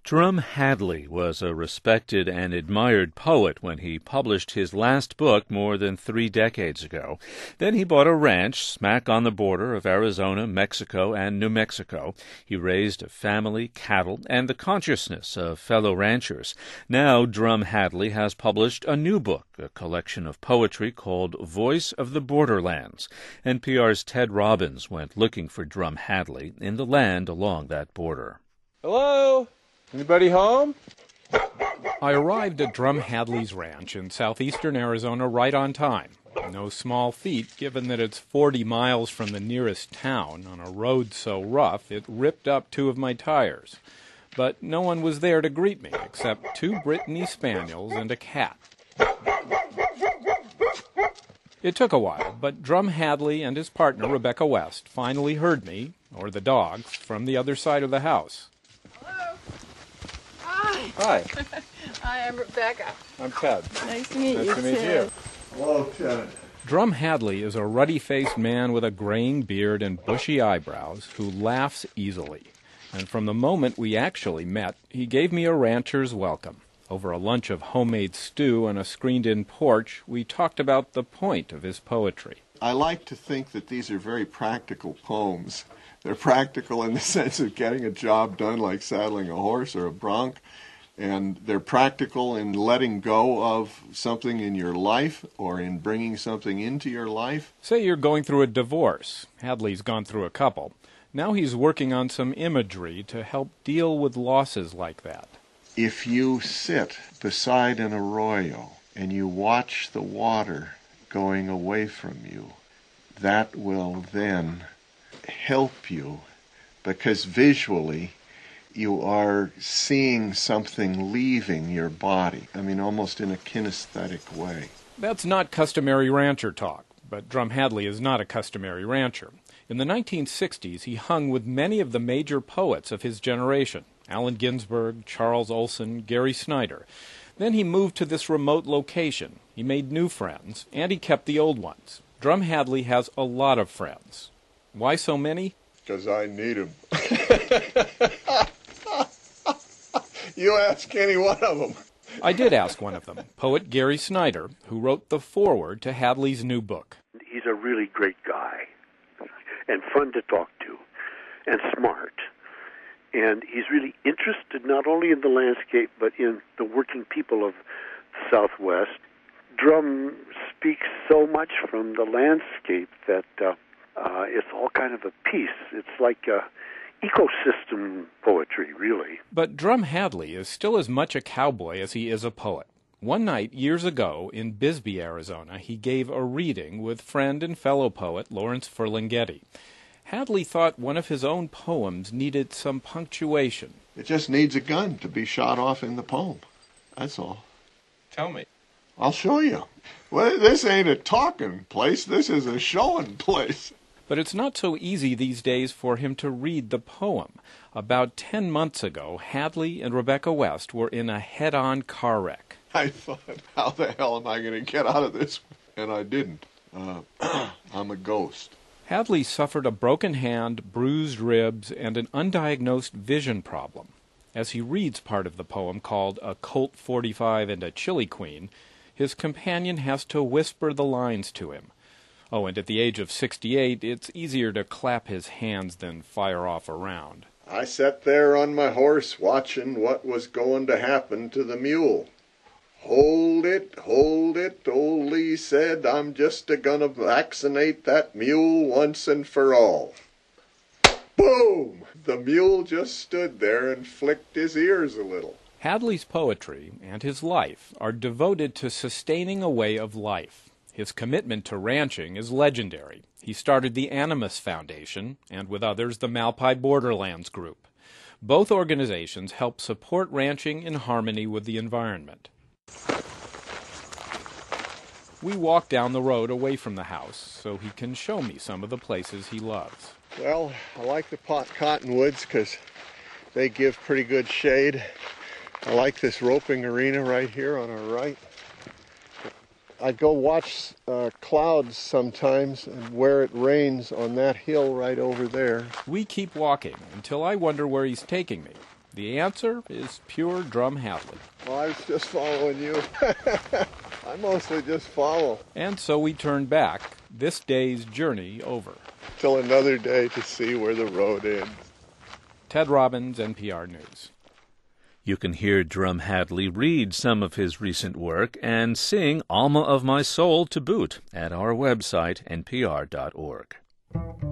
Drum Hadley was a respected and admired poet when he published his last book more than 3 decades ago. Then he bought a ranch smack on the border of Arizona, Mexico, and New Mexico. He raised a family, cattle, and the consciousness of fellow ranchers. Now Drum Hadley has published a new book, a collection of poetry called Voice of the Borderlands. NPR's Ted Robbins went looking for Drum Hadley in the land along that border. Hello? Anybody home? I arrived at Drum Hadley's ranch in southeastern Arizona right on time. No small feat, given that it's 40 miles from the nearest town on a road so rough it ripped up 2 of my tires. But no one was there to greet me except 2 Brittany spaniels and a cat. It took a while, but Drum Hadley and his partner, Rebecca West, finally heard me, or the dogs, from the other side of the house. Hi. Hi, I'm Rebecca. I'm Ted. Nice to meet you. Nice to meet you. Hello, Ted. Drum Hadley is a ruddy-faced man with a graying beard and bushy eyebrows who laughs easily. And from the moment we actually met, he gave me a rancher's welcome. Over a lunch of homemade stew and a screened-in porch, we talked about the point of his poetry. I like to think that these are very practical poems. They're practical in the sense of getting a job done, like saddling a horse or a bronc, and they're practical in letting go of something in your life or in bringing something into your life. Say you're going through a divorce. Hadley's gone through a couple. Now he's working on some imagery to help deal with losses like that. If you sit beside an arroyo and you watch the water going away from you, that will then help you, because visually you are seeing something leaving your body. I mean, almost in a kinesthetic way. That's not customary rancher talk, but Drum Hadley is not a customary rancher. In the 1960s, he hung with many of the major poets of his generation, Allen Ginsberg, Charles Olson, Gary Snyder. Then he moved to this remote location. He made new friends, and he kept the old ones. Drum Hadley has a lot of friends. Why so many? Because I need them. You ask any one of them. I did ask one of them, poet Gary Snyder, who wrote the foreword to Hadley's new book. He's a really great guy and fun to talk to and smart. And he's really interested not only in the landscape but in the working people of the Southwest. Drum speaks so much from the landscape that it's all kind of a piece. It's like ecosystem poetry, really. But Drum Hadley is still as much a cowboy as he is a poet. One night, years ago, in Bisbee, Arizona, he gave a reading with friend and fellow poet Lawrence Ferlinghetti. Hadley thought one of his own poems needed some punctuation. It just needs a gun to be shot off in the poem. That's all. Tell me. I'll show you. Well, this ain't a talking place. This is a showing place. But it's not so easy these days for him to read the poem. About 10 months ago, Hadley and Rebecca West were in a head-on car wreck. I thought, how the hell am I going to get out of this? And I didn't. I'm a ghost. Hadley suffered a broken hand, bruised ribs, and an undiagnosed vision problem. As he reads part of the poem called A Colt 45 and a Chili Queen, his companion has to whisper the lines to him. Oh, and at the age of 68, it's easier to clap his hands than fire off a round. I sat there on my horse watching what was going to happen to the mule. Hold it, old Lee said, I'm just a-gonna vaccinate that mule once and for all. Boom! The mule just stood there and flicked his ears a little. Hadley's poetry and his life are devoted to sustaining a way of life. His commitment to ranching is legendary. He started the Animus Foundation, and with others, the Malpai Borderlands Group. Both organizations help support ranching in harmony with the environment. We walk down the road away from the house so he can show me some of the places he loves. Well, I like the cottonwoods because they give pretty good shade. I like this roping arena right here on our right. I'd go watch clouds sometimes and where it rains on that hill right over there. We keep walking until I wonder where he's taking me. The answer is pure Drum Hadley. Well, I was just following you. I mostly just follow. And so we turn back, this day's journey over. Till another day to see where the road ends. Ted Robbins, NPR News. You can hear Drum Hadley read some of his recent work and sing Alma of My Soul to boot at our website, npr.org.